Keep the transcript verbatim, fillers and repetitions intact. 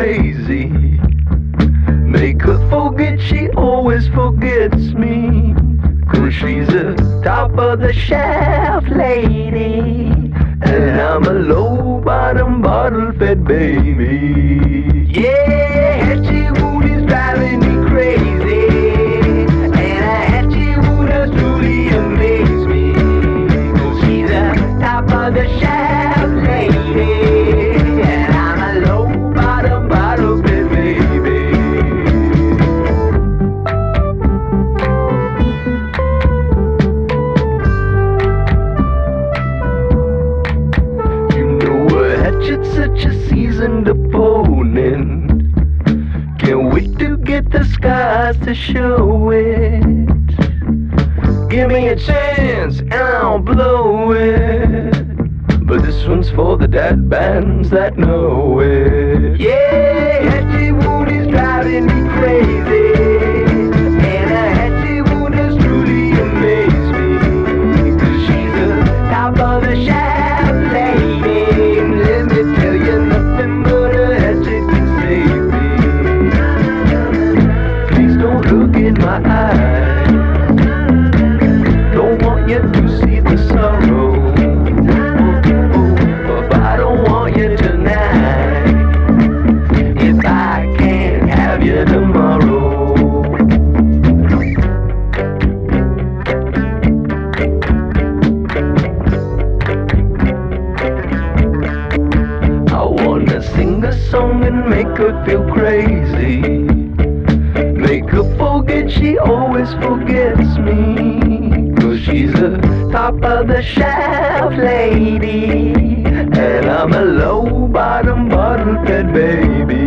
crazy. Make her forget she always forgets me. Cause she's a top of the shelf lady, and I'm a low bottom bottle fed baby. Yeah, Hatchie Wood is driving me crazy, and a Hatchie Wood has truly amazed me. Cause she's a top of the shelf lady, and I'm a low bottom bottle fed baby. Hatchet's such a seasoned opponent. Can't wait to get the skies to show it. Give me a chance and I'll blow it. But this one's for the dad bands that know it. Yeah, Hatchie Wood is driving me crazy, and a Hatchie Wood has truly amazed me. Cause she's a top of the shaft lady. Look in my eyes, don't want you to see the sorrow, but I don't want you tonight if I can't have you tomorrow. I wanna sing a song and make her feel crazy. Make her forget she always forgets me. Cause she's a top of the shelf lady, and I'm a low bottom bottle fed baby.